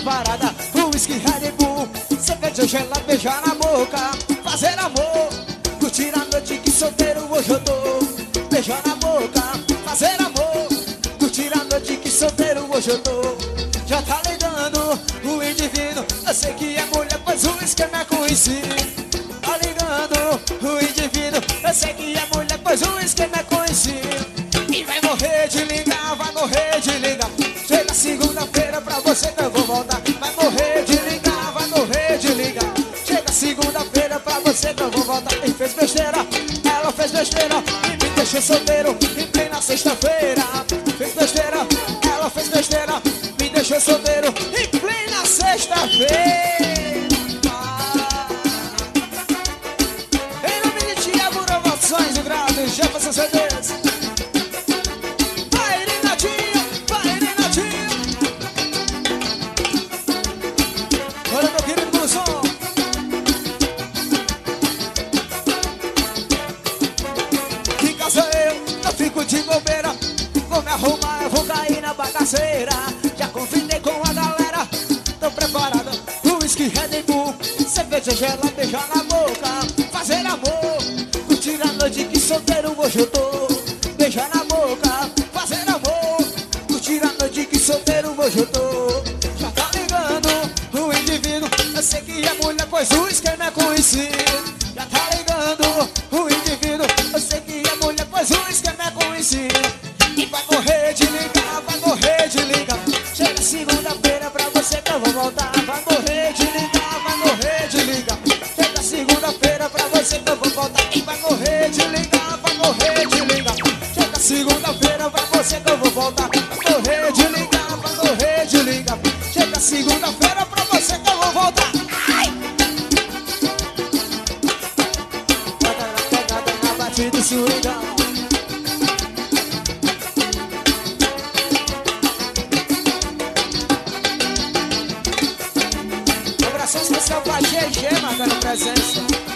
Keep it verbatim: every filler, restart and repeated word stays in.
preparada, whisky, Red Bull, cerveja gelada, beijar na boca, fazer amor, curtir a noite que solteiro hoje eu tô. Beijar na boca, fazer amor, curtir a noite que solteiro hoje eu tô. Já tá ligando o indivíduo, eu sei que é mulher, pois o esquema é conhecido. Tá ligando o indivíduo, eu sei que é mulher, pois o esquema é conhecido. E vai morrer de ligar, vai morrer de ligar. Chega segunda-feira pra você que eu vou voltar. Vai morrer de ligar, vai morrer de ligar. Chega segunda-feira pra você que eu vou voltar. E fez besteira, ela fez besteira e me deixou solteiro em plena sexta-feira. Fez besteira, ela fez besteira, me deixou solteiro em plena sexta-feira. Em nome de Tiago Inovações, o grave, Jefferson C Ds. Vai, Renatinho, vai, Renatinho. Olha, meu querido Brusson. Que casa eu, não fico de bobeira. Vou me arrumar, eu vou cair na bagaceira. Já convidei com a galera, tô preparada. Whisky, Red Bull, cerveja gelada, beijar na boca, fazer amor, curtir a noite que solteiro hoje eu tô. Beijar na boca, fazer amor, curtir a noite que solteiro hoje eu tô. Já tá ligando o indivíduo, eu sei que é mulher, pois o esquema é conhecido. Já tá ligando o indivíduo, eu sei que é mulher, pois o esquema é conhecido. E vai morrer de ligar, vai morrer de ligar. Chega segunda-feira pra você que eu vou voltar. Vai morrer de ligar, vai morrer de ligar. Chega segunda-feira pra você que eu vou voltar. E vai morrer de ligar, vai morrer de ligar. Chega segunda-feira pra você que eu vou voltar. Vai morrer de ligar, vai morrer de ligar. Chega segunda-feira pra você que eu vou voltar. Ai! Pega na pegada, na batida, swingão. Especial pra G G, marcando presença.